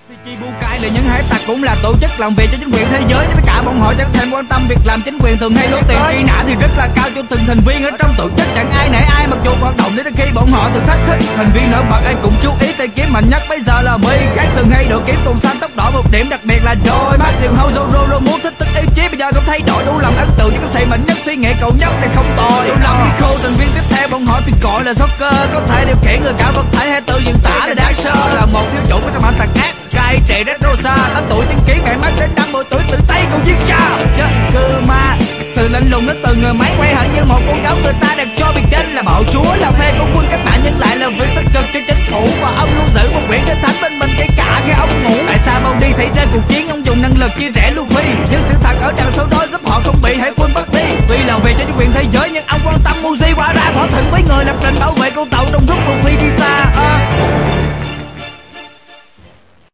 Chi Bukai là những hải tặc cũng là tổ chức làm việc cho chính quyền thế giới, tất cả bọn họ chẳng thèm quan tâm việc làm chính quyền thường hay lỗ tiền truy nã thì rất là cao cho từng thành viên ở trong tổ chức, chẳng ai nể ai mặc dù hoạt động đến khi bọn họ thường thách thức thành viên nổi bật. Ai cũng chú ý tay kiếm mạnh nhất bây giờ là Mi, các thường hay đội kiếm cùng xanh tốc độ, một điểm đặc biệt là Joy mắt điều hâu Zoro muốn thích tức ý chí bây giờ cũng thay đổi đủ làm ấn tượng cho các thầy mạnh nhất suy nghĩ cậu nhóc này không tồi. Đủ lòng Nico thành viên tiếp theo bọn họ thì gọi là Soccer, có thể điều khiển người cả vật thể hay tự diễn tả là Dasher, là một thiếu chủ của trong hải tặc ác cai trị đến Rosa 8 tuổi chứng kiến ngày mắt đến 50 tuổi tự tay còn giết cha Kuma từ lạnh lùng đến từ người máy quay hẳn như một con gấu, người ta đặt cho biệt danh là bạo chúa, là phe của quân các bạn nhưng lại là việc tích cực cho chính phủ, và ông luôn giữ một quyển kinh thánh bên mình kể cả khi ông ngủ. Tại sao bao đi xảy ra cuộc chiến ông dùng năng lực chia rẽ Luffy, nhưng sự thật ở đằng sau đó giúp họ không bị hải quân bắt đi. Vì làm việc cho chính quyền thế giới nhưng ông quan tâm Muji qua ra thỏa thuận với người lập trình bảo vệ con tàu trong lúc Luffy